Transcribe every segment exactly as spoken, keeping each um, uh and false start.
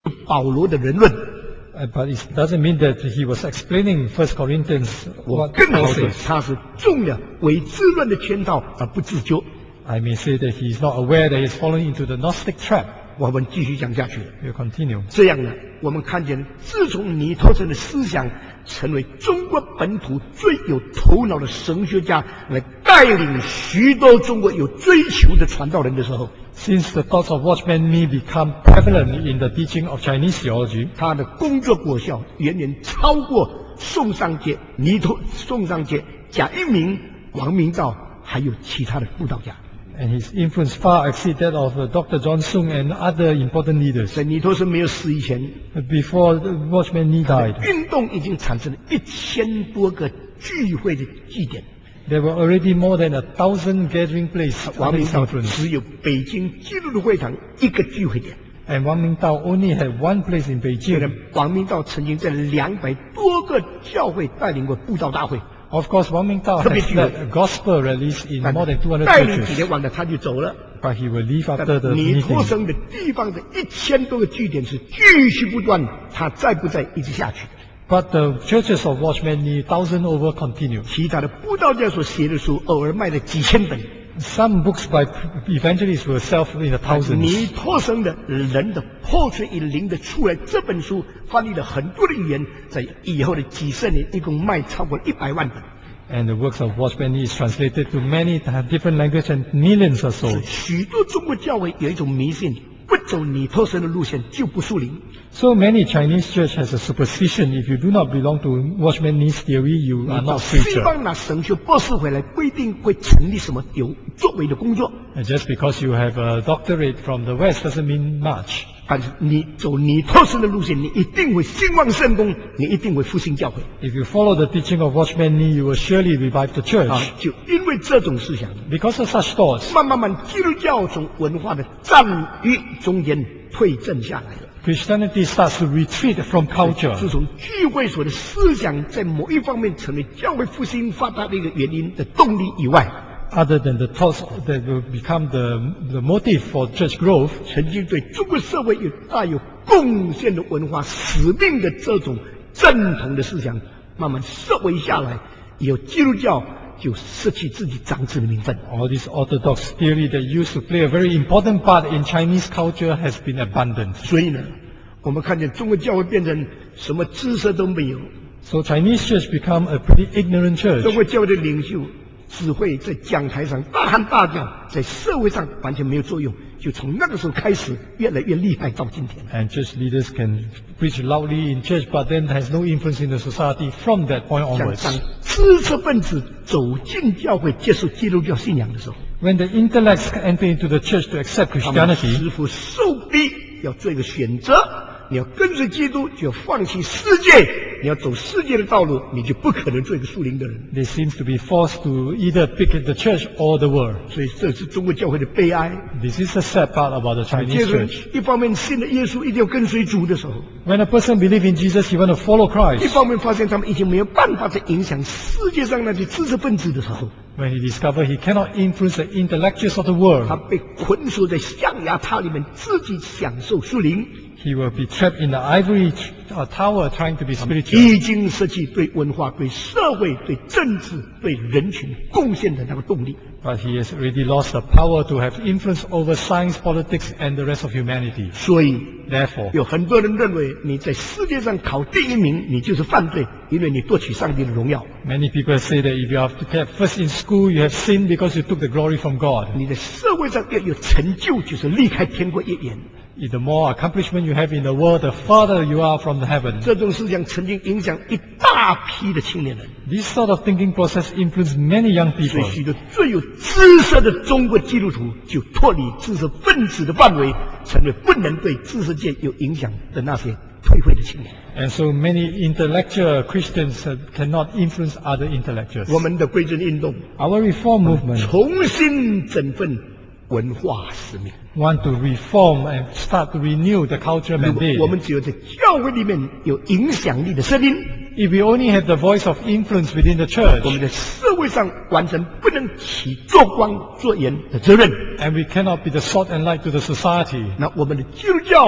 保罗的人论。 Uh, but it doesn't mean that he was explaining First Corinthians 我 what 更能 Paul 说 says. 他是中了伪知论的圈套而不自救。 I may say that he is not aware that he is falling into the Gnostic trap. 我们继续讲下去。 We'll continue. 这样呢，我们看见，自从尼托生的思想成为中国本土最有头脑的神学家来带领许多中国有追求的传道人的时候， Since the thoughts of Watchman Nee become prevalent in the teaching of Chinese theology, 他的工作果效远远超过宋尚节、尼托、宋尚节、贾一鸣、王明道，还有其他的布道家。 and his influence far exceeds that of uh, Doctor John Sung and other important leaders. 在尼托生没有死以前， Before Watchman Nee died, 运动已经产生了一千多个聚会的祭典。 there were already more than a thousand gathering places 王 under 明 his 道 influence. 只有北京基督的会堂一个聚会点。 And Wang Mingdao only had one place in 虽然 Beijing. 王明道曾经在两百多个教会带领过布道大会， Of course, Wang Mingdao 特别 has 具有 led a gospel release in 但 more than two hundred 带领几 churches. 年完了他就走了。 But he will leave 但 after the 尼托 meeting. 生的地方的一千多个据点是继续不断，他在不在一直下去的。 But the churches of Watchman Nee, thousand over, continue. 其他的布道家所写的书，偶尔卖了几千本。 Some books by evangelists will sell in the 尼 thousands. 托生的人的破碎与灵的出来这本书翻译了很多的语言，在以后的几十年一共卖超过一百万本。 And the works of Watchman Nee is translated to many different languages and millions or so. 许多中国教会有一种迷信，不走尼托生的路线就不属灵。 So many Chinese church has a superstition. If you do not belong to Watchman Nee's theory, you 你 are 到 not 西 preacher. 方拿神学博士回来，不一定会成立什么有作为的工作。 And just because you have a doctorate from the West doesn't mean much. 但是你走尼托生的路线，你一定会兴旺圣功，你一定会复兴教会。 If you follow the teaching of Watchman Nee, you will surely revive the 啊 church.， 就因为这种思想， Because of such thoughts, 慢慢慢，基督教从文化的战役中间退阵下来了。 Christianity starts to retreat from 自 culture. 从聚会所的思想在某一方面成为教会复兴发达的一个原因的动力以外， Other than the thoughts that will become the, the motive for church growth, 曾经对中国社会有大有贡献的文化使命的这种正统的思想，慢慢收回下来，以后基督教就失去自己长子的名分。 all this orthodox theory that used to play a very important part in Chinese culture has been abandoned. 所以呢，我们看见中国教会变成什么知识都没有， So Chinese church become a pretty ignorant 中 church. 国教会的领袖只会在讲台上大喊大叫，在社会上完全没有作用。就从那个时候开始，越来越厉害到今天。 And church leaders can preach loudly in church, but then has no influence in the society from that point 像 onwards. 当知识分子走进教会接受基督教信仰的时候， When the intellects enter into the church to accept 他们 Christianity, 似乎受逼要做一个选择，你要跟随基督，就要放弃世界；你要走世界的道路，你就不可能做一个属灵的人。 they seem to be forced to either pick the church or the world. 所以这是中国教会的悲哀。 This is the sad part about the 接 Chinese 着 church. 一方面信了耶稣，一定要跟随主的时候， When a person believes in Jesus, he wants to follow 一 Christ. 方面发现他们已经没有办法再影响世界上那些知识分子的时候， When he discovers he cannot influence the intellectuals of the 他 world, 被捆锁在象牙塔里面，自己享受属灵， he will be trapped in the ivory uh, tower trying to be spiritual. 已经失去对文化、对社会、对政治、对人群贡献的那个动力。 But he has already lost the power to have influence over science, politics, and the rest of humanity. 所以 Therefore, 有很多人认为你在世界上考第一名，你就是犯罪，因为你夺取上帝的荣耀。 many people say that if you have to get first in school, you have sinned because you took the glory from God. 你在社会上要有成就，就是离开天国一远。 If the more accomplishment you have in the world, the farther you are from the heaven. 这种思想曾经影响一大批的青年人， This sort of thinking process influenced many young 所 people. 以许多最有知识的中国基督徒就脱离知识分子的范围，成为不能对知识界有影响的那些退会的青年。 And so many intellectual Christians uh, cannot influence other intellectuals. 我们的归正运动 Our reform movement 重新振奋文化使命。 want to reform and start to renew the cultural 如果 mandate. 我们只有在教会里面有影响力的声音， If we only have the voice of influence within the 我们 church, 在社会上完全不能起做光做盐的责任。 and we cannot be the salt and light to the society, 那我们的基督教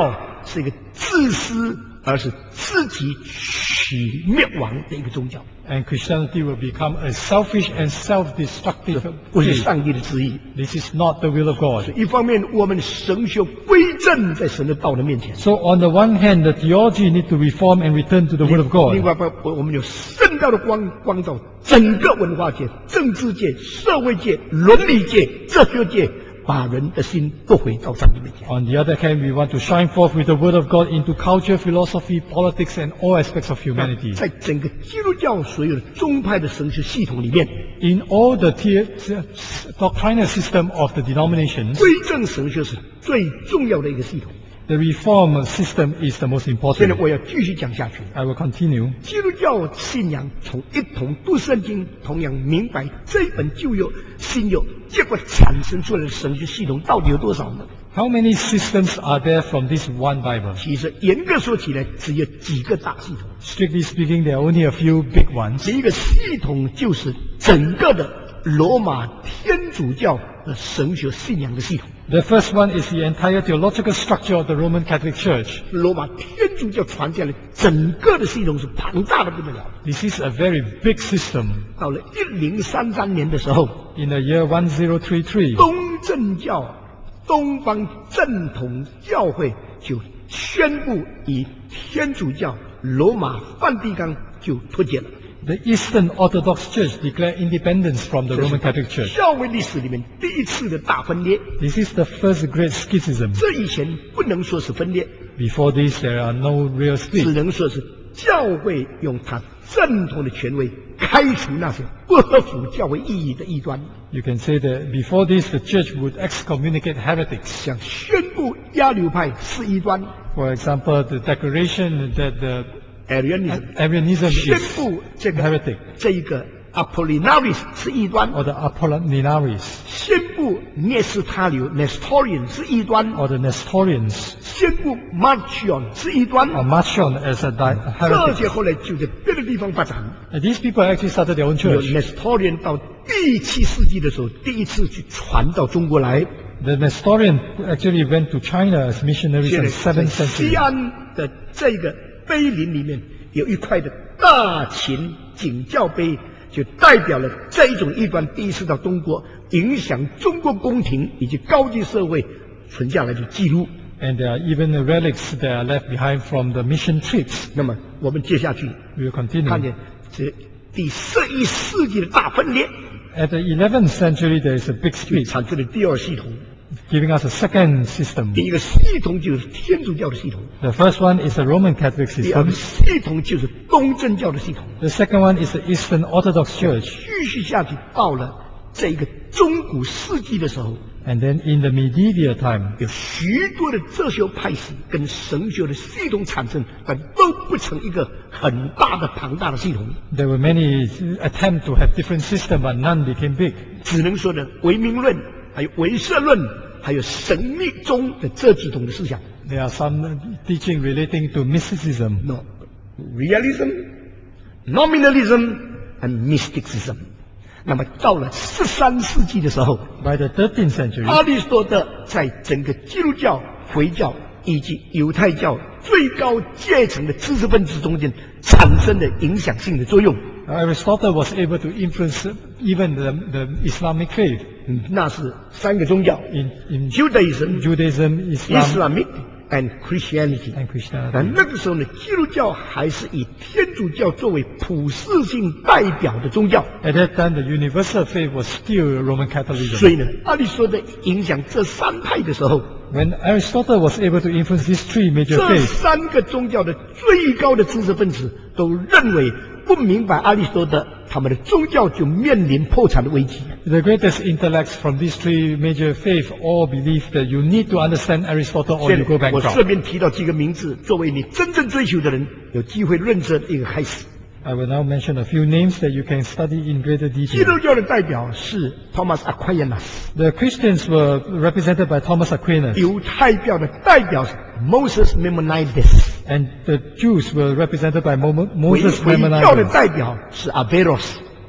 是一个自私而是自己取灭亡的一个宗教， And Christianity will become a selfish and self-destructive 不是 faith. 上帝的旨意。 This is not the will of God. 一方面，我们神学归正在神的道的面前； So on the one hand, the theology need to reform and return to the will of 另 God. 外，我我们有圣道的光光照整个文化界、政治界、社会界、伦理界、哲学界，把人的心都回到上帝面前。 On the other hand, we want to shine forth with the word of God into culture, philosophy, politics, and all aspects of humanity. 在整个基督教所有的宗派的神学系统里面， In all the the- doctrinal system of the denominations, 归正神学是最重要的一个系统。 the reform system is the most 现在 important. 我要继续讲下去。 I will continue. 基督教信仰从一同读圣经，同样明白这一本旧约、新约，结果产生出来的神学系统到底有多少呢？ How many systems are there from this one Bible? 其实严格说起来，只有几个大系统。 Strictly speaking, there are only a few big ones. 第一个系统就是整个的罗马天主教的神学信仰的系统。 The first one is the entire theological structure of the Roman Catholic Church. 罗马天主教传下来整个的系统是庞大的不得了。 This is a very big system. 到了一零三三年的时候， In the year ten thirty-three, 东正教东方正统教会就宣布以天主教罗马梵蒂冈就脱节了。 the Eastern Orthodox Church declared independence from the 这 Roman 是 Catholic Church. 教会历史里面第一次的大分裂。 This is the first great schism. 这以前不能说是分裂， Before this, there are no real 只 split. 能说是教会用它正统的权威开除那些不合乎教会意义的异端， You can say that before this, the church would excommunicate heretics. 像宣布亚流派是异端 For example, the declaration that the ，Arianism Arianism 宣 is 布这个 heretic, 这一个 Apollinaris 是异端， or the Apollinaris, 宣布聂斯塔流 Nestorian 是异端， or the Nestorians, 宣布 Marcion 是异端， or Marcion as a di- 这 heretic. 些后来就在别的地方发展。 And these people actually started their own 有 church. Nestorian 到第七世纪的时候，第一次去传到中国来。 The Nestorian actually went to China as missionaries 现 in 在 seventh 在西 century. 安的这个碑林里面有一块的大秦景教碑，就代表了这一种异端第一次到中国，影响中国宫廷以及高级社会存下来的记录。 And there are even the relics that are left behind from the mission trips. 那么我们接下去 We will 看 continue. 见这第十一世纪的大分裂， At the eleventh century, there is a big 就 split, 产生了第二系统。 giving us a second system. 第一个系统就是天主教的系统， The first one is the Roman Catholic 第二个 system. 系统就是东正教的系统。 The second one is the Eastern Orthodox Church. 继续下去，到了这个中古世纪的时候， And then in the medieval time, 有许多的哲学派系跟神学的系统产生，但都不成一个很大的庞大的系统， there were many attempts to have different systems, but none became big. 只能说呢，唯名论，还有唯色论，还有神秘宗的这几种的思想。 There are some teaching relating to mysticism. No, realism, nominalism, and mysticism. 那么到了十三世纪的时候， By the thirteenth century, 阿里士多德在整个基督教、回教以及犹太教最高阶层的知识分子中间产生了影响性的作用。 Aristotle was able to influence even the, the Islamic faith 嗯，那是三个宗教 in, in ：Judaism、 Judaism, Islam, Islamic and Christianity。 and 那 Christianity. 那个时候呢，基督教还是以天主教作为普世性代表的宗教， At that time, the universal faith was still Roman 所 Catholicism. 以呢，阿里士多德影响这三派的时候， When Aristotle was able to influence these three major 这 faiths, 三个宗教的最高的知识分子都认为不明白阿里士多德，他们的宗教就面临破产的危机。 the greatest intellects from these three major faiths all believe that you need to understand Aristotle or 现 you go 在我 bankrupt. 顺便提到几个名字，作为你真正追求的人有机会认真一个开始。 I will now mention a few names that you can study in greater 基 detail. 督教的代表是 Thomas Aquinas， The Christians were represented by Thomas Aquinas, 犹太教的代表是 Moses Maimonides， and the Jews were represented by Mo- 回 Moses 回教的 Maimonides, 代表是 Averroes。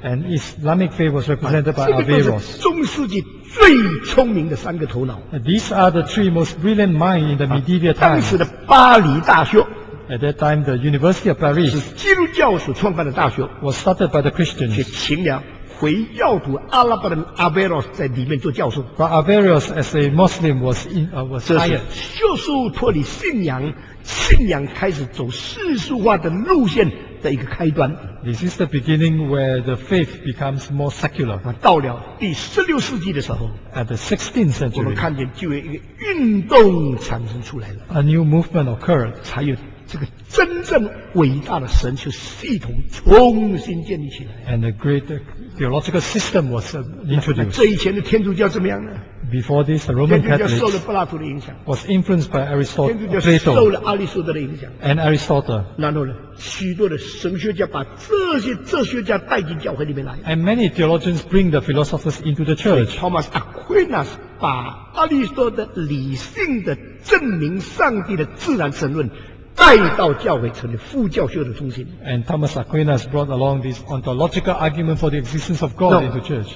And Islamic faith was represented by 这个都是 Averroes. 中世纪最聪明的三个头脑。 These are the three most brilliant minds in the medieval 当 times. 时的巴黎大学 At that time, the University of 是 Paris 基督教所创办的大学， was started by the 却 Christians. 请了回教徒阿拉伯人阿贝罗斯在里面做教授。 But Averroes, as a Muslim, was in, uh, was 这是 hired. 学术脱离信仰，信仰开始走世俗化的路线的一个开端。 This is the beginning where the faith becomes more secular. 啊，到了第十六世纪的时候， At the sixteenth 我们 century, 看见就有一个运动产生出来了， a new movement occurred. 才有这个真正伟大的神学系统重新建立起来。 And a great uh, theological system was uh, 那 introduced. 这以前的天主教怎么样呢？ Before this, the 天 Roman 主教受了 Catholics 柏拉图的影响， was influenced by 天 Aristotle, 主教受 Plato 了阿里士多德的影响。 and Aristotle. 然后呢，许多的神学家把这些哲学家带进教会里面来。 And many theologians bring the philosophers into the church. Thomas Aquinas 把阿里士多德理性的证明上帝的自然神论带到教会，成为副教学的中心。 And Thomas Aquinas brought along this ontological argument for the existence of God No. into church.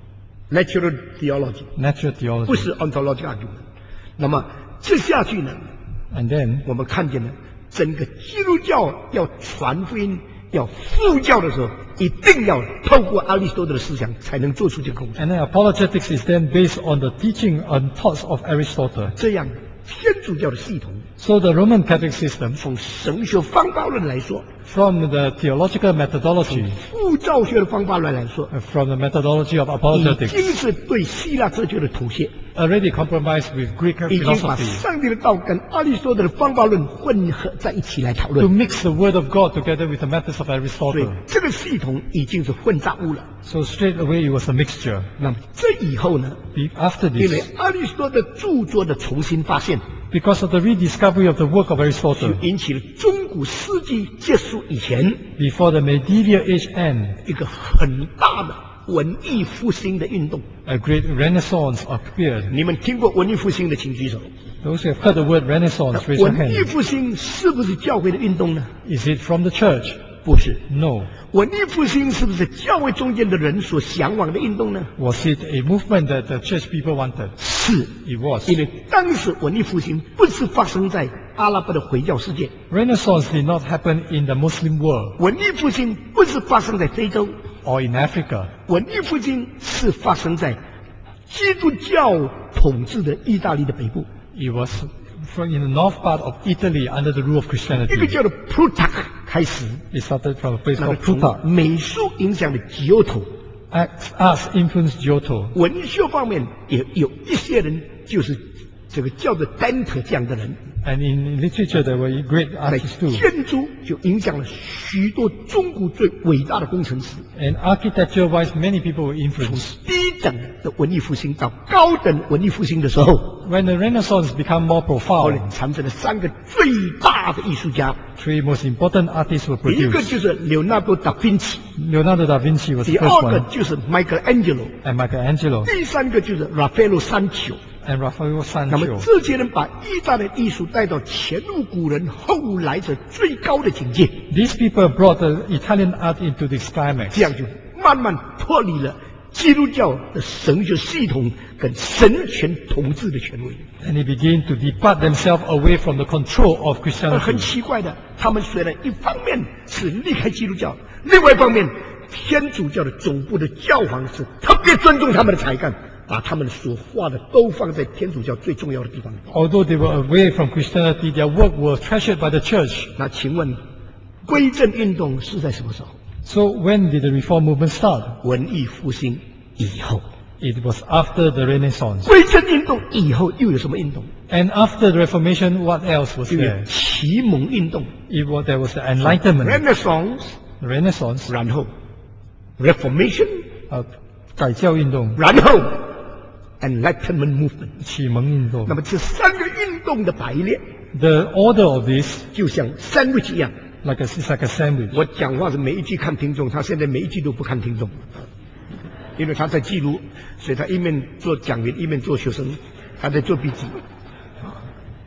Natural theology Natural 不 theology. 是 ontological argument。那么这下去呢， And then, 我们看见了整个基督教要传福音、要复教的时候，一定要透过阿里士多德的思想，才能做出这个贡献。 and then apologetics is then based on the teaching and thoughts of Aristotle. 这样，天主教的系统 So the Roman Catholic system, 从神学方法论来说， from the theological methodology, 复教学的方法论来说， uh, from the methodology of 已 apologetics, 经是对希腊哲学的妥协， already compromised with Greek 已经把 philosophy 上帝的道跟阿里士多德的方法论混合在一起来讨 to 论。 mix the word of God together with the methods of 所以 Aristotle. 这个系统已经是混杂物了。 So straight away it was a mixture. 那么这以后呢？ Be- After 因为 this, 阿里士多德著作的重新发现， because of the rediscovery of the work of 就 Aristotle, 引起了中古世纪结束以前 before the medieval age end, 一个很大的文艺复兴的运动。 a great renaissance appeared. 你们听过文艺复兴的，请举手。 Those who have heard the word renaissance, raise your 文艺 hand. 复兴是不是教会的运动呢？ Is it from the church? 不是。 No. 文艺复兴是不是教会中间的人所向往的运动呢？ Was it a movement that the church people wanted? 是， It was. 因为当时文艺复兴不是发生在阿拉伯的回教世界， Renaissance did not happen in the Muslim world 文艺复兴不是发生在非洲， or in Africa. 文艺复兴是发生在基督教统治的意大利的北部， It was from in the north part of Italy under the rule of 一个 Christianity. 叫做 Plutarch 开始， It started from a place 那个 called 从 Plutarch. 美术影响的吉欧图， Arts arts influenced Giotto. 文学方面也有一些人就是这个叫做 Dante 这样的人， And in literature, there were great 在 artists too. 建筑就影响了许多中国最伟大的工程师。 And architecture-wise, many people were 从 influenced. 低等的文艺复兴到高等文艺复兴的时候， When the Renaissance became more 后来 profound, 产生了三个最大的艺术家， three most important artists were 第一个 produced. 就是刘纳多·达芬奇， Leonardo da Vinci was 第 the 二 first 个 one, 就是迈克尔·安吉罗， and Michelangelo 第三个就是拉斐罗·山丘。 and Raphael 那么 Sancho. 这些人把意大利艺术带到前无古人后来者最高的境界， These people brought the Italian art into this climax. 这样就慢慢脱离了基督教的神学系统跟神权统治的权威。 And they begin to depart themselves away from the control of 而很 Christianity. 奇怪的，他们虽然一方面是离开基督教，另外一方面，天主教的总部的教皇是特别尊重他们的才干，把他们所画的都放在天主教最重要的地方。 Although they were away from Christianity, their work was treasured by the church. 那请问，归正运动是在什么时候？ So when did the Reform movement start? 文艺复兴以后。 It was after the Renaissance. 归正运动以后又有什么运动？ And after the Reformation, what else was 就有 there? 启蒙运动 It was, there was the Enlightenment, （Renaissance）， Renaissance, 然后 Reformation， 呃，改教运动、 然后 Enlightenment movement。 启蒙运动。 那么这三个运动的排列， The order of this, 就像 sandwich 一样。 like a, it's like a sandwich. 我讲话是每一句看听众，他现在每一句都不看听众，因为他在记录，所以他一面做讲员，一面做学生，他在做笔记。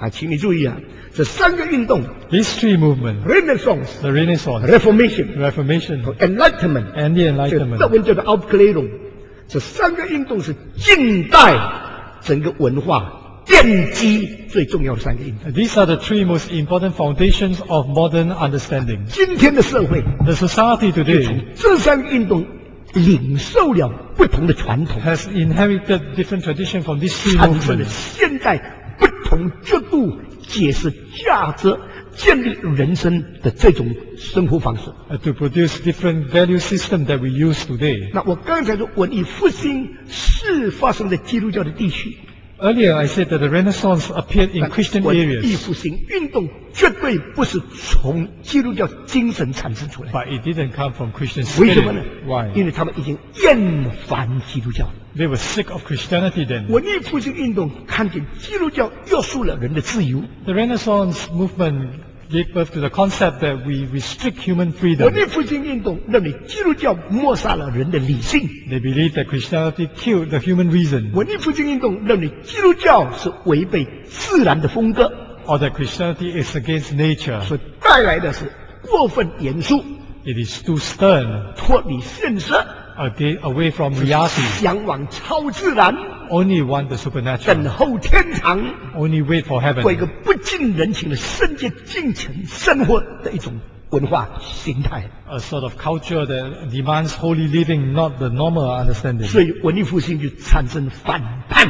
啊，请你注意啊，这三个运动 These three movements, ：Renaissance、 the Renaissance, Reformation、 Reformation, Enlightenment， and the 这个德 Enlightenment. 文叫做 Aufklärung。这三个运动是近代整个文化奠基最重要的三个运动。 These are the three most important foundations of modern understanding. 今天的社会 The society 就 today 从这三个运动领受了不同的传统， has inherited different tradition from these three 产生了 movements, 现代不同角度解释价值、建立人生的这种生活方式。 uh, to produce different value system that we use today. 那我刚才说文艺复兴是发生在基督教的地区， Earlier, I said that the Renaissance appeared in 但 Christian 文艺 areas, 复兴运动绝对不是从基督教精神产生出来的。 but it didn't come from Christian 为什么呢 spirit. Why? 因为他们已经厌烦基督教。 They were sick of Christianity then. 文艺复兴运动看见基督教约束了人的自由， The Renaissance movement gave birth to the concept that we restrict human 文 freedom. 艺复兴运动认为基督教抹杀了人的理性， They believe that Christianity killed the human reason, 文艺复兴运动认为基督教是违背自然的风格， or that Christianity is against nature. 所带来的是过分严肃， It is too stern, 脱离现实， aga- away from reality. 向往超自然， Only want the 等 supernatural. 候天堂， Only wait for 过一 heaven. 个不近人情的圣洁敬虔生活的一种文化形态。 A sort of culture that demands holy living, not the normal understanding. 所以文艺复兴就产生反叛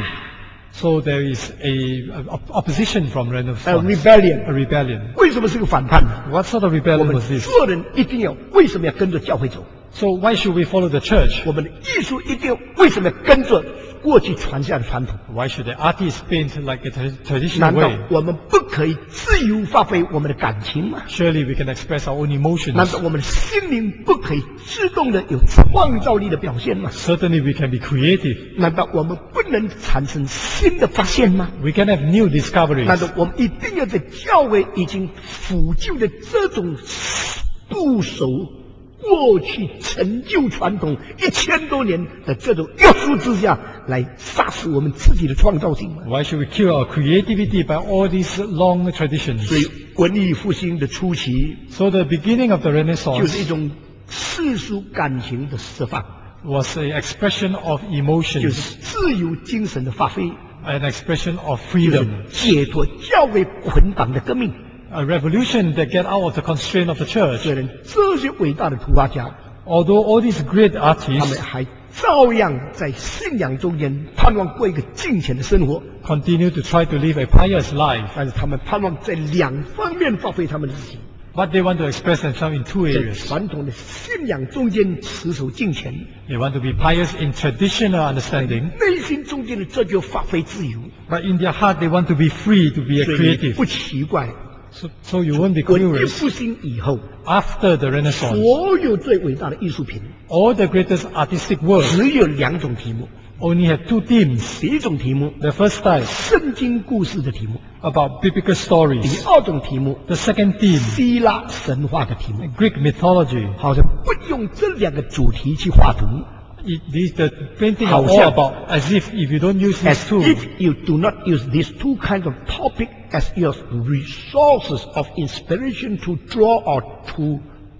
So there is a, a op- opposition from ，a Renaissance, rebellion。 a rebellion. 为什么是个反叛呢？ What sort of 我 rebellion 们 was this? 做人一定要为什么要跟着教会走？ So why should we follow the church? 我们的艺术一定要为什么要跟着过去传下的传统？ Why should the artist paint like a tra- 难 traditional 道 way? 我们不可以自由发挥我们的感情吗？ Surely we can express our own 难 emotions. 道我们的心灵不可以自动的有创造力的表现吗？ Certainly we can be creative. 难道我们不能产生新的发现吗？ We can have new 难 discoveries. 道我们一定要在教会已经腐旧的这种固守过去陈旧传统一千多年的这种约束之下，来杀死我们自己的创造性吗？ Why should we kill our creativity by all these long traditions? 所以文艺复兴的初期 So the beginning of the 就是 Renaissance 一种世俗感情的释放， was an expression of 就 emotions, 是自由精神的发挥， an expression of 就是 freedom, 解脱教会捆绑的革命。 a revolution that get out of the constraint of the church. 虽然这些伟大的图画家， Although all these great 他们 artists 还照样在信仰中间盼望过一个敬虔的生活， continue to try to live a pious life, 但是他们盼望在两方面发挥他们的自己， but they want to express themselves in two 在 areas. 传统的信仰中间持守敬虔， They want to be pious in traditional understanding, 内心中间的这就发挥自由， but in their heart they want to be free, to be a 所以 creative. 不奇怪， So, so you won't be 文艺 curious. 复兴以后， After the Renaissance, 所有最伟大的艺术品 all the greatest artistic work 只有两种题目， only had two themes. 第一种题目 The first type 圣经故事的题目， about biblical 第 stories. 二种题目 The second theme, 希腊神话的题目， Greek mythology. 好像不用这两个主题去画图。 It, these, the painting are 好 all 像 about as if if you don't use these As two, if you do not use these two kinds of topic as your resources of inspiration to draw or to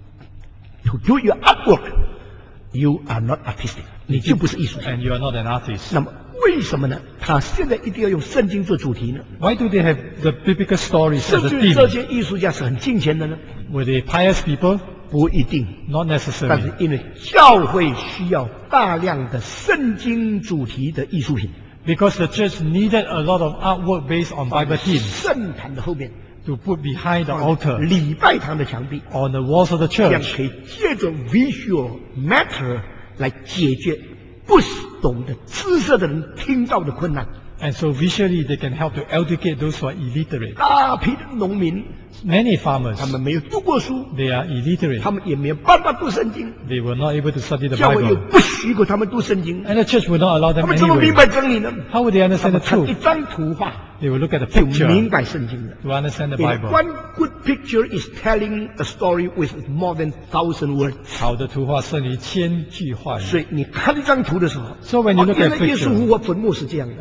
to do your artwork, you are not artistic. 你就不是艺术家。 and you are not an artist. 那么为什么呢？他现在一定要用圣经做主题呢？ Why do they have the biblical stories 是 as 不 a 是这 theme? 些艺术家是很敬虔的呢？ Were they pious people? 不一定， Not 但 necessarily. 是因为教会需要大量的圣经主题的艺术品， Because the church needed a lot of artwork based on Bible themes 圣坛的后面， to put behind the altar, 礼拜堂的墙壁。 on the walls of the 这样 church. 可以借着 visual matter 来解决不懂得知识的人听到的困难。 And so visually they can help to educate those who are illiterate. 大批的农民， Many farmers, 他们没有读过书， they are illiterate. 他们也没有办法读圣经， They were not able to study the 教会又 Bible. 不许可他们读圣经， And the church would not allow 他 them 们怎么明 anyway. 白真理呢？ How would they 他 understand 们 the 看一 truth? 张图画 They will look at the 就 picture 明白圣经了。 to understand the 因为 Bible. One good picture is telling a story with more than thousand words。 好的图画胜于千句话语。 所以你看一张图的时候， So when you 哦 look 原 at 来耶稣 picture, 复活坟墓是这样的， oh, 天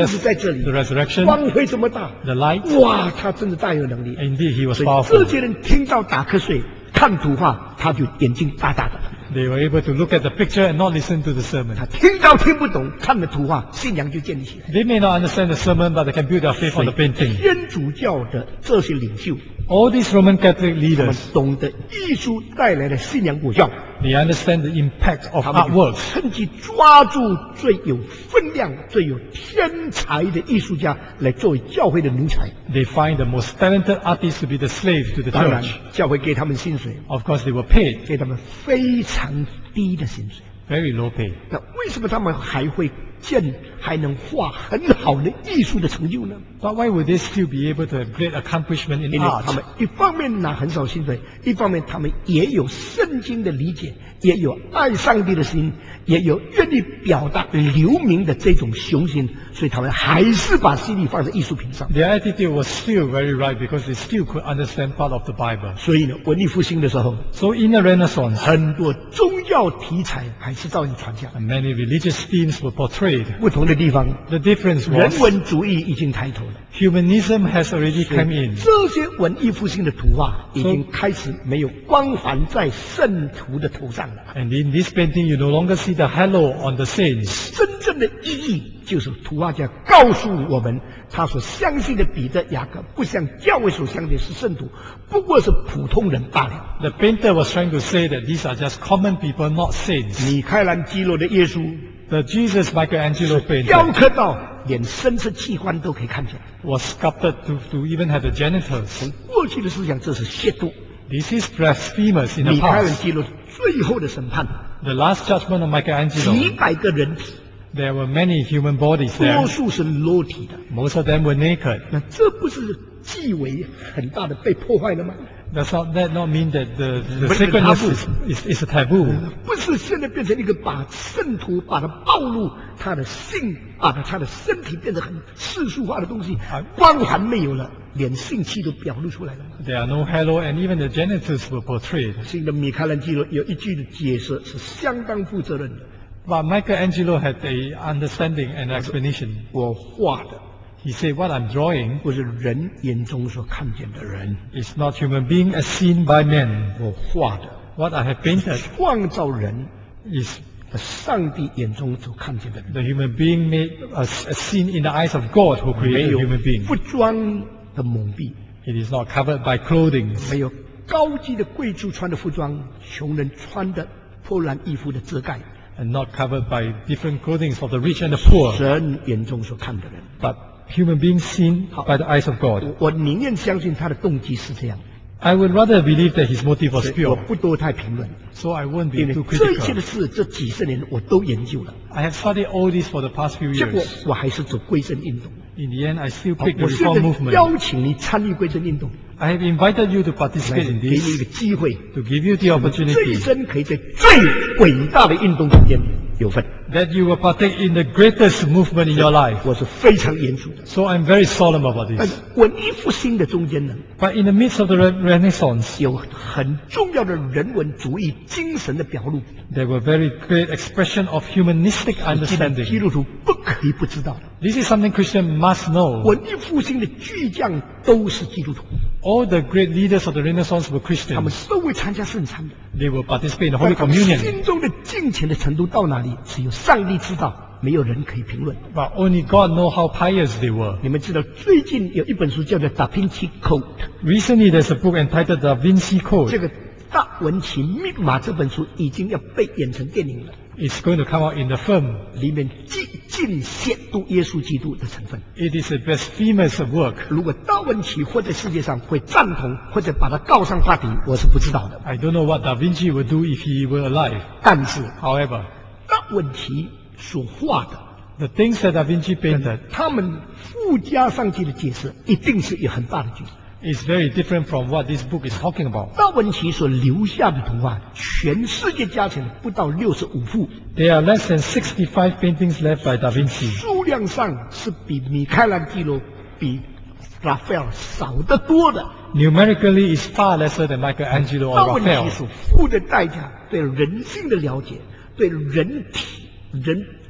就是 just 在这里 the resurrection, 光辉这么大， the light. 哇，他真的大有能力。 Indeed, he was 所以 powerful. 这些人听到打瞌睡看图画，他就眼睛大大的。 They were able to look at the picture and not listen to the sermon. 他听到听不懂，看了图画，信仰就建立起来。 They may not understand the sermon, but they can build their faith on the painting. 天主教的这些领袖， All these Roman Catholic 他们 leaders, 懂得艺术带来的信仰果效， they understand the impact of 他们就 artworks. 趁机抓住最有分量、最有天才的艺术家来作为教会的奴才。 They find the most talented artists to be the slave to the 当然 church.， 教会给他们薪水， Of course, they were paid 给他们非常低的薪水。 very low pay. 那为什么他们还会建，还能画很好的艺术的成就呢？ But why would they still be able to have great accomplishment in 因为 art? 他们一方面拿很少薪水，一方面他们也有圣经的理解，也有爱上帝的心，也有愿意表达留名的这种雄心，所以他们还是把心力放在艺术品上。 Their attitude was still very right because they still could understand part of the Bible. 所以呢，文艺复兴的时候， So in the Renaissance, 很多宗教题材还是照样传下来。 many religious themes were portrayed. 不同的地方， The difference 人 was 文主义已经抬头了。 humanism has already 所以 come in. 这些文艺复兴的图画已经开始没有光环在圣徒的头上了。 And in this painting, you no longer see the halo on the saints. 真正的意义就是图画家告诉我们，他所相信的彼得、雅各不像教会所相信的是圣徒，不过是普通人罢了。 The painter was trying to say that these are just common people, not saints. 米开朗基罗的耶稣 The Jesus Michelangelo 雕 painted 刻到连生殖器官都可以看见。 was sculpted to, to even have the genitals. 从过去的思想，这是亵渎。 This is blasphemous in the 米开朗 past. 基罗最后的审判， The last judgment of 几 Michelangelo, 百个人体， there were many human bodies 多 there. 数是裸体的。 Most of them were naked. 那这不是纪委很大的被破坏了吗？ Does not, that not mean that the, the But the sacredness taboo. is, is, is a taboo? 不是现在变成一个把圣徒把它暴露他的性，把他他的身体变得很世俗化的东西啊， 光环没有了，连性器都表露出来了吗？ There are no halo and even the genitals were portrayed. 所以呢，米开朗基罗有一句的解释是相当负责任的。 But Michelangelo had a understanding and explanation. 我画的 He said, what I'm drawing 不是人眼中所看见的人， is not human being as seen by men. 我画的 What I have painted 创造人 is 上帝眼中所看见的人， the human being made as, as seen in the eyes of God who 没 created 有 human being. 服装的蒙蔽， It is not covered by clothing. 没有高级的贵族穿的服装，穷人穿的破烂衣服的遮盖。 And not covered by different clothing of the rich and the poor, 神眼中所看的人， but human beings seen by the eyes of God. 我我宁愿相信他的动机是这样， I would rather believe that his motive was 所以我 pure, 不多太评论， so I won't be 因为 too 这一切 critical. 的事这几十年我都研究了， I have studied all this for the past few 结果 years. 我还是走归正运动。 In the end, I still 好 pick the 我现 reform 在 movement. 邀请你参与归正运动， I have invited you to 来 participate 给 in 你一 this, 个机会， to give you the 这一 opportunity 生可以在最伟大的运动中间有份。 that you will partake in the greatest movement in your life. 我是非常严肃的。 So I'm very solemn about 但 this. 是文艺复兴的中间呢， But in the midst of the Re- Renaissance, 有很重要的人文主义精神的表露， there were very great expression of humanistic 基 understanding. 督徒不可以不知道的。 This is something Christians must know. 文艺复兴的巨匠都是基督徒， All the great leaders of the Renaissance were 他们 Christians. 都会参加圣餐的。 They will participate in the 但 Holy 他们 Communion. 心中的敬虔的程度到哪里，只有上帝知道，没有人可以评论。 But only God knows how pious they were. 你们知道，最近有一本书叫做《达芬奇 Code》， Recently, there's a book entitled Da Vinci 这 Code. 个达文奇密码这本书已经要被演成电影了， It's going to come out in the film. 里面尽尽亵渎耶稣基督的成分。 It is a blasphemous work. 如果达文奇活在世界上会赞同或者把他告上法庭，我是不知道的。 I don't know what Da Vinci would do if he were alive. 但是 However, 达文奇所画的， the things that Da Vinci painted 他们附加上去的解释，一定是有很大的距离。 is very different from what this book is talking about. 达文奇所留下的图画，全世界加起来不到六十五幅， There are less than sixty-five paintings left by Da Vinci. 数量上是比米开朗基罗、比拉斐尔少得多的。 Numerically, is far lesser than Michelangelo 达 or 文奇 Raphael. 所付的代价，对人性的了解，对人体、人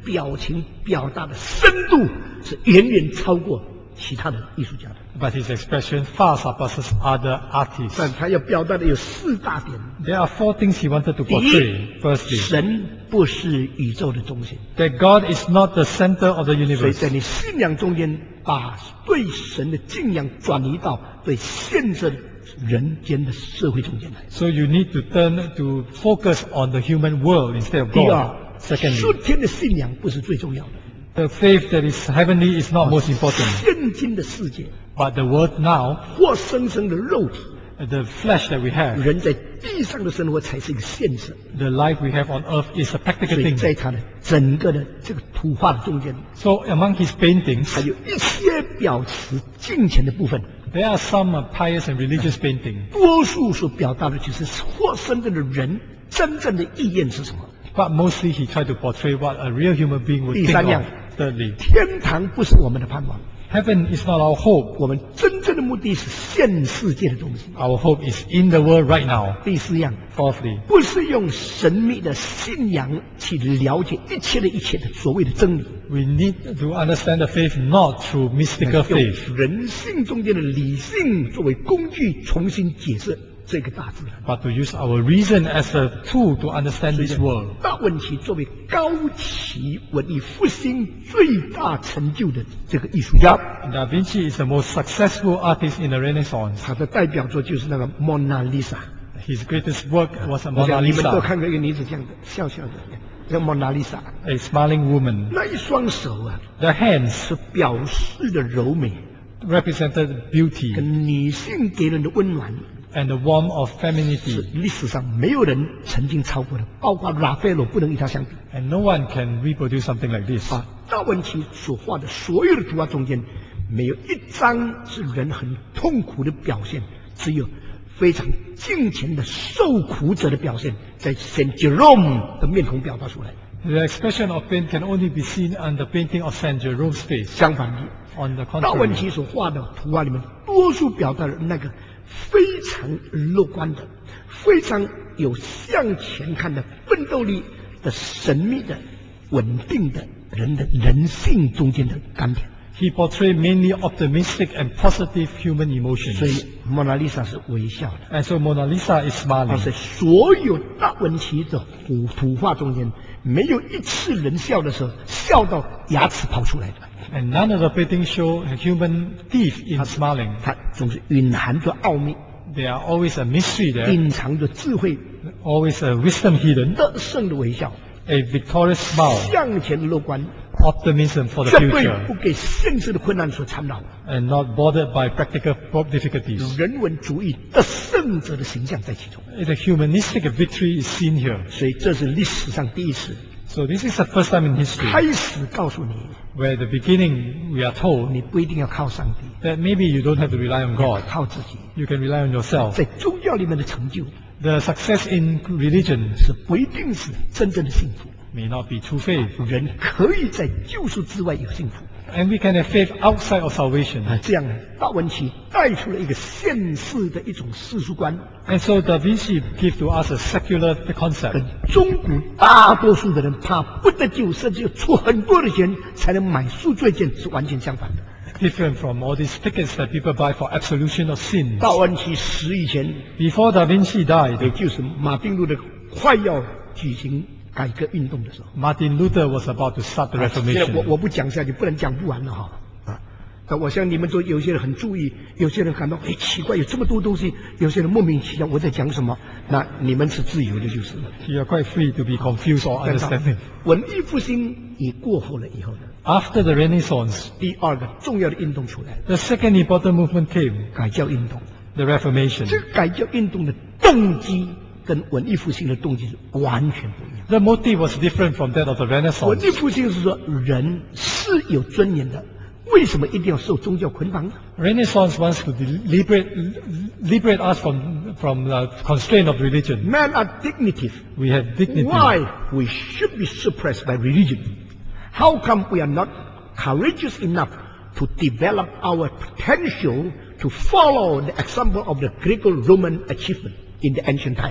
表情表达的深度是远远超过其他的艺术家的。 But his expression far surpasses other artists. 但他要表达的有四大点。 There are four things he wanted to 第一 portray. Firstly, 神不是宇宙的中心， that God is not the center of the 所以 universe. 在你信仰中间，把对神的敬仰转移到对现实人间的社会中间来。 So you need to turn to focus on the human world instead of 第 God. 二， Secondly, 属天的信仰不是最重要的， the faith that is heavenly is not most important. 现今的世界， But the world now, 活生生的肉体， the flesh that we have, 人在地上的生活才是一个现实。 the life we have on earth is a 所 practical 以 thing. 在他的整个的这个图画的中间， So among his paintings, 还有一些表示金钱的部分， there are some uh, pious and religious painting. 多数所表达的就是活生生的人真正的意愿是什么。 But mostly he tried to portray what a real human being would 第 think 三样 of. Thirdly, 天堂不是我们的盼望， heaven is not our hope. 我们真正的目的是现世界的东西。 Our hope is in the world right now. 第四样， Fourthly, 不是用神秘的信仰去了解一切的一切的所谓的真理， we need to understand the faith not through mystical 用 faith, 人性中间的理性作为工具重新解释这个大自然。 but to use our reason as a tool to understand this world. 达文奇作为高级文艺复兴最大成就的这个艺术家， Da Vinci is the most successful artist in the Renaissance. 他的代表作就是那个《蒙娜丽莎》。 His greatest work was a 我 Mona 想你们都 Lisa, 看过一个女子这样的笑笑的，叫蒙娜丽莎。 a smiling woman. 那一双手啊， The hands 是表示的柔美， represented beauty 跟女性给人的温暖， and the warmth of 是 femininity, 历史上没有人曾经超过的，包括拉斐罗不能与他相比。 and no one can reproduce something like this. 啊，达文奇所画的所有的图画中间，没有一张是人很痛苦的表现，只有非常敬虔的受苦者的表现，在 Saint Jerome 的面孔表达出来。 The expression of pain can only be seen on the painting of Saint Jerome's face. 相反的， On the 达文 contrary, 奇所画的图画里面，多数表达了那个非常乐观的、非常有向前看的奋斗力的神秘的、稳定的人的人性中间的甘甜。 he portrayed mainly optimistic and positive human 所以 emotions. 蒙娜丽莎是微笑的。 And so Mona Lisa is 而 smiling. 在所有达文奇的图图画中间，没有一次人笑的时候笑到牙齿跑出来的， And none of the paintings show human teeth in smiling. 它总是蕴含着奥秘， There are always a mystery there, 隐藏着智慧， always a wisdom hidden, 得胜的微笑， a victorious smile, 向前的乐观， optimism for the 绝对 future, 不给现实的困难所缠绕。 and not bothered by practical difficulties. 人文主义得胜者的形象在其中， The humanistic victory is seen here. 所以这是历史上第一次 So this is the first time in history 开始告诉你， where at the beginning we are told 你不一定要靠上帝， that maybe you don't have to rely on God. 靠自己。 You can rely on yourself. 在宗教里面的成就 The success in religion 是不一定是真正的幸福， may not be true faith. 人可以在救赎之外有幸福。 And we can have faith outside of salvation. 啊，这样达文奇带出了一个现世的一种世俗观， And so Da Vinci gave to us a secular concept. 跟中古大多数的人怕不得救，甚至要出很多的钱才能买赎罪券是完全相反的。 Different from all these tickets that people buy for absolution of sins. 达文奇死以前， Before Da Vinci 也 died, 就是马丁路德快要举行改革运动的时候， Martin Luther was about to start the 啊现在我 Reformation. 我不讲下去，不能讲不完了哈。啊，那我想你们都有些人很注意，有些人感到哎奇怪，有这么多东西，有些人莫名其妙我在讲什么，那你们是自由的，就是了。 You are quite free to be confused or 看到 understanding. 文艺复兴已过后了以后呢， After the Renaissance, 第二个重要的运动出来了， the second important movement came, 改教运动。 the Reformation. 这个改教运动的动机跟文艺复兴的动机是完全不一样。 The motive was different from that of the 文 Renaissance. 艺复兴是说人是有尊严的，为什么一定要受宗教捆绑呢？ Renaissance wants to liberate, liberate us from, from the constraint of religion. Men are dignitative. We have dignity. Why we should be suppressed by religion? How come we are not courageous enough to develop our potential to follow the example of the Greco-Roman achievement in the ancient time?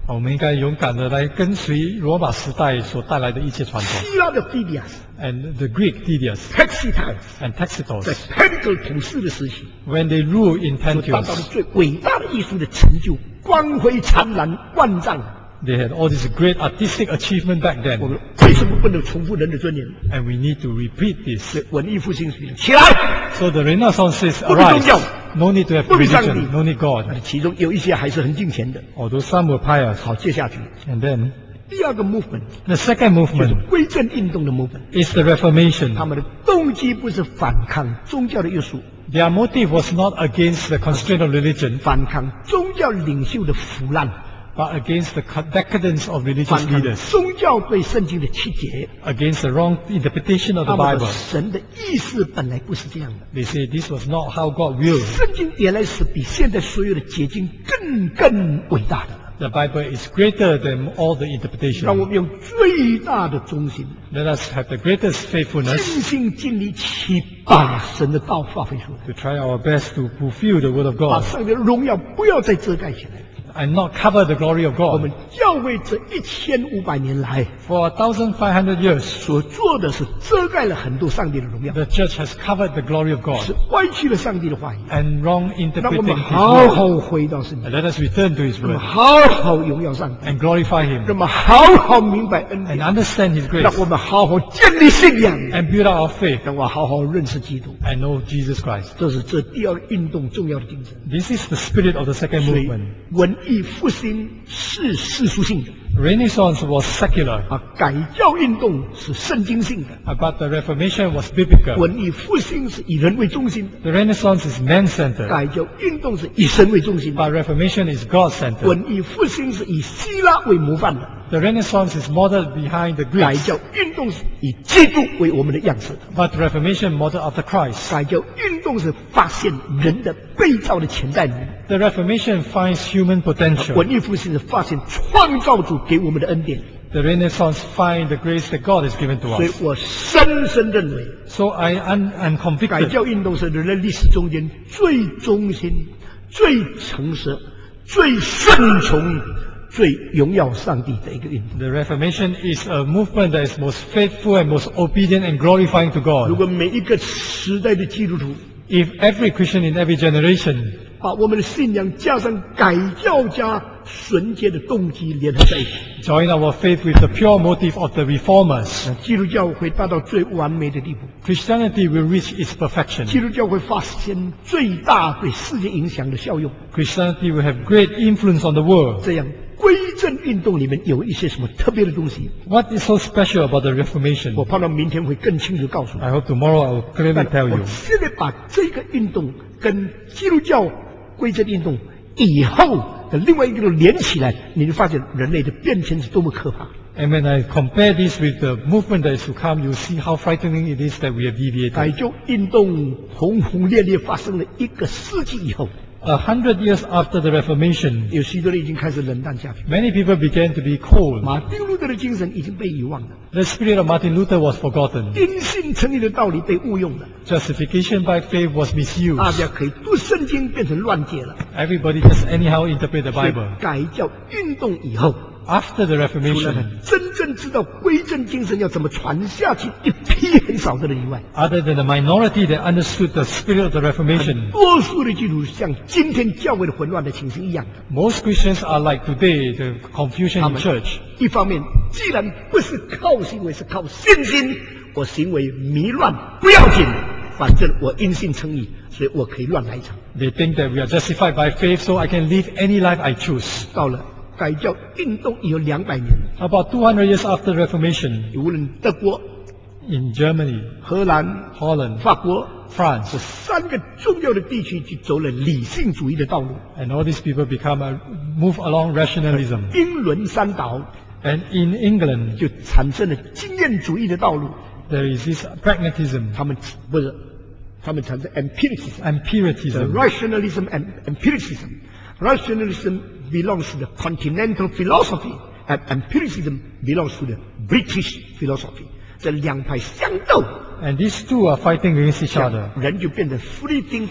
我们应该勇敢的来跟随罗马时代所带来的一切传统。 希腊的 Phidias And the Greek Didius Tacitus and 在 Tacitus, Pericles 统治的时期， when they ruled in 所达到的 Pantheos, 最伟大的艺术的成就，光辉灿烂，万丈。 they had all this great artistic achievement back 我 then. 们为什么不能重复人的尊严？ And we need to repeat this. 所以文艺复兴时起来， So the Renaissance says, 不必宗教， arise, no need to have 不必上帝 religion, no need God. 其中有一些还是很敬虔的。 Although some were pious. 好，接下去 And then 第二个 movement the second 就是 movement 归正运动的 movement， is the Reformation. 他们的动机不是反抗宗教的约束， Their motive was not against the constraint of religion, 反抗宗教领袖的腐烂， but against the decadence of religious 反抗 leaders, 宗教对圣经的曲解。 against the wrong interpretation of the 他们的 Bible. 神的意思本来不是这样的， They say this was not how God willed. 圣经原来是比现在所有的解经更更伟大的。 The Bible is greater than all the 让我 interpretation. 们用最大的忠心， Let us have the greatest 尽 faithfulness 心尽力去把神的道发挥出来， to try our best to fulfill the word of 把 God 上帝的荣耀不要再遮盖起来。 and not cover the glory of 我们 God. 教会这一千五百年来 For a thousand five hundred years, 所做的是遮盖了很多上帝的荣耀， the church has covered the glory of 是 God 歪曲了上帝的话语。 and wrong 让我们 interpreting 好 His word. 好回到圣 And 经， let us return to His 让我们 word 好好荣耀上帝， and glorify 让 Him 我们好好明白恩 and 典， understand His 让 grace 我们好好建立信仰， and build up our faith 让我好好认识基督。 and know Jesus Christ. 这是这第二个运动重要的精神。 This is the spirit of the second 所以 movement. 文艺复兴是世俗性的 Renaissance was secular, 啊，改教运动是圣经性的， but the Reformation was biblical. 文艺复兴是以人为中心的， The Renaissance is man-centered, 改教运动是以神为中心的， but Reformation is God-centered. 文艺复兴是以希腊为模范的， The Renaissance is modeled behind the 改 Greeks, 教运动是以基督为我们的样式的， but Reformation modeled after Christ. 改教运动是发现人的被造的潜在能力， The Reformation finds human potential. 文艺复兴是发现创造主给我们的恩典。 The Renaissance finds the grace that God has given to 所以 us. 我深深认为， So I am I'm 改 convicted 教运动是人类历史中间最忠心、最诚实、最顺从、最荣耀上帝的一个运动。 The Reformation is a movement that is most faithful and most obedient and glorifying to 如 God. 果每一个时代的基督徒 If every Christian in every generation 把我们的信仰加上改教家纯洁的动机联合在一起， join our faith with the pure motive of the reformers, 基督教会达到最完美的地步。 Christianity will reach its 基 perfection. 督教会发现最大对世界影响的效用。 Christianity will have great influence on the world. 这样，归正运动里面有一些什么特别的东西， What is so special about the Reformation? 我盼望明天会更清楚告诉你。 I hope tomorrow I will clearly 但 tell 我 you. 现在把这个运动跟基督教归正运动以后的另外一个连起来，你就发现人类的变迁是多么可怕。 And when I compare this with the movement that is to come, you see how frightening it is that we have 改 deviated. 教运动轰轰烈烈发生了一个世纪以后， A hundred years after the Reformation, 有许多人已经开始冷淡下去。 many people began to be cold. 马丁路德的精神已经被遗忘了， The spirit of Martin Luther was forgotten. 因信称义的道理被误用了， Justification by faith was 大 misused. 家可以读圣经变成乱解了。 Everybody just anyhow interpret the 所以 Bible. 改教运动以后， After the 除了 Reformation, 真正知道归正精神要怎么传下去一批很少的人以外， other than the minority that understood the spirit of the Reformation, 多数的基督徒像今天教会的混乱的情形一样的。 most Christians are like today, the confusion in Amen. church. 一方面，既然不是靠行为，是靠信心，我行为迷乱不要紧，反正我因信称义，所以我可以乱来一场。 They think that we are justified by faith, so I can live any life I choose. 到了改教运动已有两百年， About two hundred years after Reformation, 无论德国、 in Germany, 荷兰、 Holland, 法国 France, 三个重要的地区就走了理性主义的道路。 and all these people become a, move along rationalism. 英伦三岛 And in England, 就产生了经验主义的道路， there is this pragmatism, 他们不是，他们产生 empiricism。The empiricism. rationalism and empiricism. Rationalism belongs to the continental philosophy, and empiricism belongs to the British philosophy. 这两派相斗， And these two are fighting against each other. 人就变成 free thinker，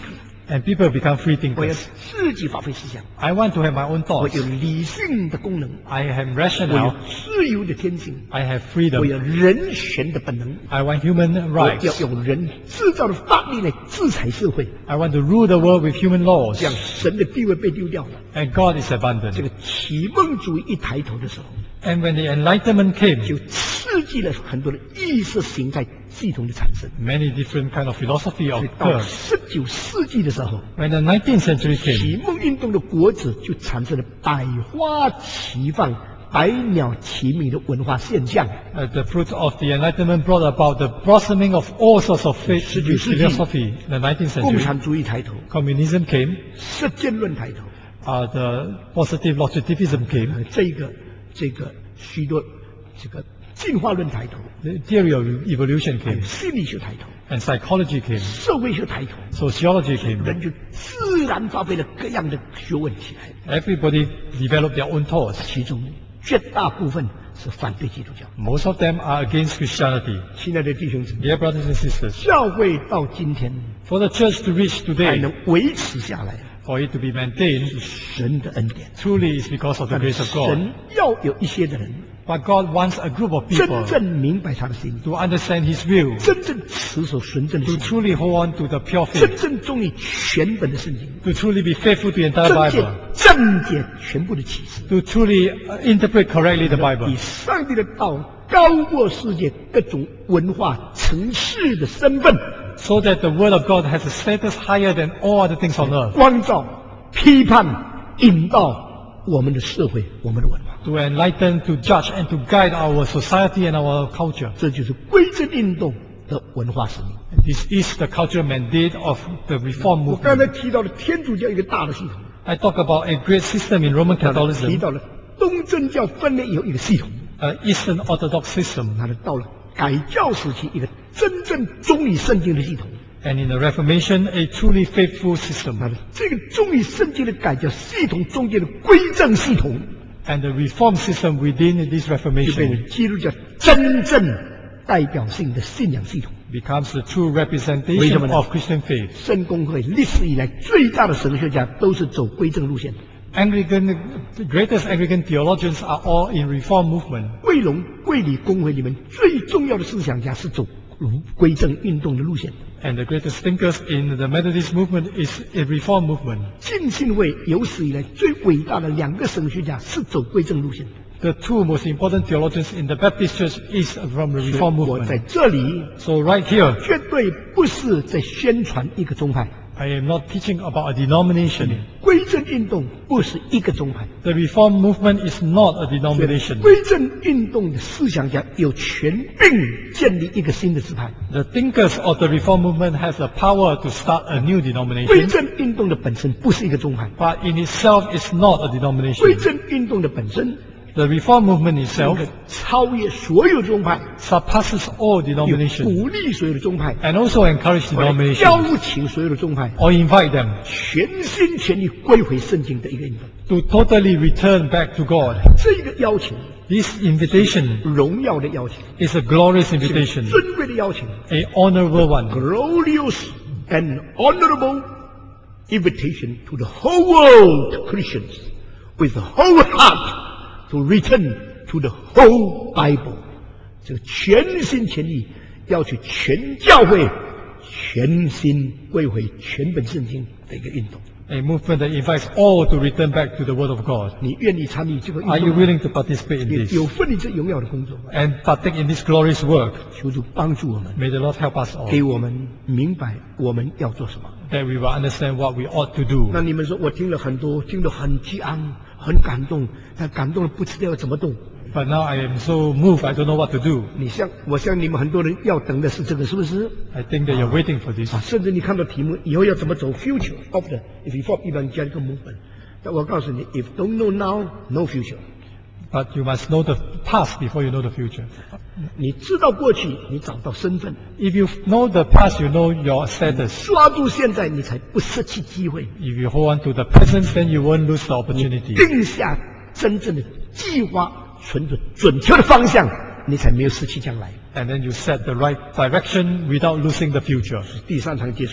and people become free 我要 thinkers. 自己发挥思想， I want to have my own 我 thoughts. 有理性的功能， I have 我有 rationale. 自由的天性， I have 我 freedom. 有人权的本能， I want human 我要 rights. 用人制造的法律来制裁社会， I want to rule the world with human laws. 这样神的地位被丢掉了。 And God is 这 abundant. 个启蒙主义一抬头的时候， And when the Enlightenment came, 就刺激了很多的意识形态系统的产生。 many different kind of philosophy 所以到 occurred. 十九世纪的时候， When the nineteenth century came, 启蒙运动的果子就产生了百花齐放、百鸟齐鸣的文化现象。 uh, the fruit of the Enlightenment brought about the blossoming of all sorts of faith, 十九世纪 philosophy. In the nineteenth 共 century, 产主义抬头， communism came, 实践论抬头， uh, the positive positivism came, 呃这个这个许多这个进化论抬头， the theory of evolution 还有 came, 心理学抬头， and psychology came, 社会学抬头， sociology came. 人就自然发挥了各样的学问起来。 Everybody developed their own thoughts. 其中绝大部分是反对基督教。 Most of them are against Christianity. 亲爱的弟兄姊妹， Dear brothers and sisters, 教会到今天 for the church to reach 还 today, 能维持下来， for it to be maintained, 是神的恩典。 truly is because of the 但 grace of God. 神要有一些的人 But God wants a group of 真 people 正明白他的心意， to understand His will, 真正持守纯正的 to 心意， truly hold on to the pure 真 faith, 正忠于全本的圣经， to truly be faithful to the entire 真解 Bible, 正解全部的启示， to truly uh, interpret correctly the 以 Bible, 上帝的道高过世界各种文化层次的身份， so that the Word of God has a status higher than all other things on earth, 光照、批判、引导我们的社会、我们的文化。 to enlighten, to judge, and to guide our society and our culture. 这就是归正运动的文化使命。 This is the cultural mandate of the Reform 我刚才 movement. 提到了天主教一个大的系统， I talk about a great system in Roman 提 Catholicism, 到了东正教分裂以后一个系统， an Eastern Orthodox system, 它到了改教时期一个真正忠于圣经的系统。 and in the Reformation, a truly faithful 那 system. 么这个忠于圣经的改教系统中间的归正系统， And the reform system within this 就变 Reformation 成基督教真正代表性的信仰系统。 becomes the true 为什 representation 么呢？ of Christian faith. 圣公会历史以来最大的神学家都是走归正路线的。 Anglican, the greatest Anglican theologians are all in reform movement. 贵龙、贵理公会里面最重要的思想家是走归正运动的路线。 And the greatest thinkers in the Methodist movement is a reform movement. 浸信会有史以来最伟大的两个神学家是走归正路线的。 The two most important theologians in the Baptist Church is from the reform 我在 movement. 这里 So right here, 绝对不是在宣传一个宗派， I am not teaching about a denomination. 归正运动不是一个宗派。 The reform movement is not a denomination. 归正运动的思想家有权并建立一个新的支派。 The thinkers of the reform movement have the power to start a new 归 denomination, 正运动的本身不是一个宗派， but in itself is not a 归 denomination. 正运动的本身 The reform movement 能 itself 够超越所有宗派， surpasses all 有 denominations 鼓励所有的宗派， and also encourage 或者 denominations 邀请所有的宗派 or invite them 全心全意归回圣经的一个运动。 to totally return back to God. 这个邀请， This invitation 荣耀的邀请， is a glorious 是 invitation, 尊贵的邀请 a honorable one, ，glorious and honorable invitation to the whole world Christians with the whole heart to return to the whole Bible。这个全心全意要去全教会全心归回全本圣经的一个运动。 a movement that invites all to return back to the Word of God. 你愿意参与这个运 Are 动 you 吗？ willing to participate in 你 this 有份于这荣耀的工作吗？ and partake in this glorious work? 求主帮助我们， May the Lord help us all, 给我们明白我们要做什么。 that we will understand what we ought to do. 那你们说，我听了很多，听得很激昂，很感动，但感动了不知道要怎么动。 But now I am so moved, I don't know what to do. 你像我像你们很多人要等的是这个，是不是？ I think that you're waiting for this. 啊，甚至你看到题目以后要怎么走 future of the reform evangelical movement。但我告诉你 ，if don't know now, no future。 But you must know the past before you know the future. 你知道过去，你找到身份， If you know the past, you know your status. 抓住现在，你才不失去机会。 If you hold on to the present, then you won't lose the opportunity. 定下真正的计划，存着准确的方向，你才没有失去将来。 And then you set the right direction without losing the future. 第三堂结束了。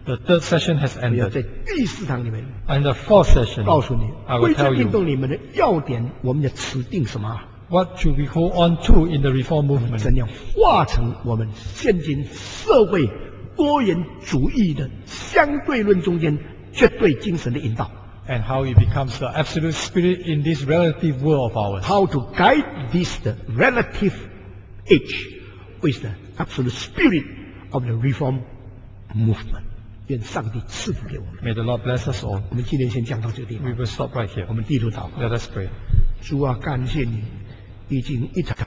The third session has 我要 ended. 在第四堂里面 And the fourth session, 告诉你 I，will 归 tell 正运 you 动里面的要点，我们的持定什么？ what should we hold on to in the reform 怎 movement 样化成我们现今社会多元主义的相对论中间绝对精神的引导 and how it becomes the absolute spirit in this relative world of ours. ？How to guide this the relative age with the absolute spirit of the reform movement？ 愿上帝赐福给我们。 May the Lord bless us all. 我们今天先讲到这个地 We 方， will stop right here. 我们低头祷告。 Let us pray. 主啊，感谢你已经一场。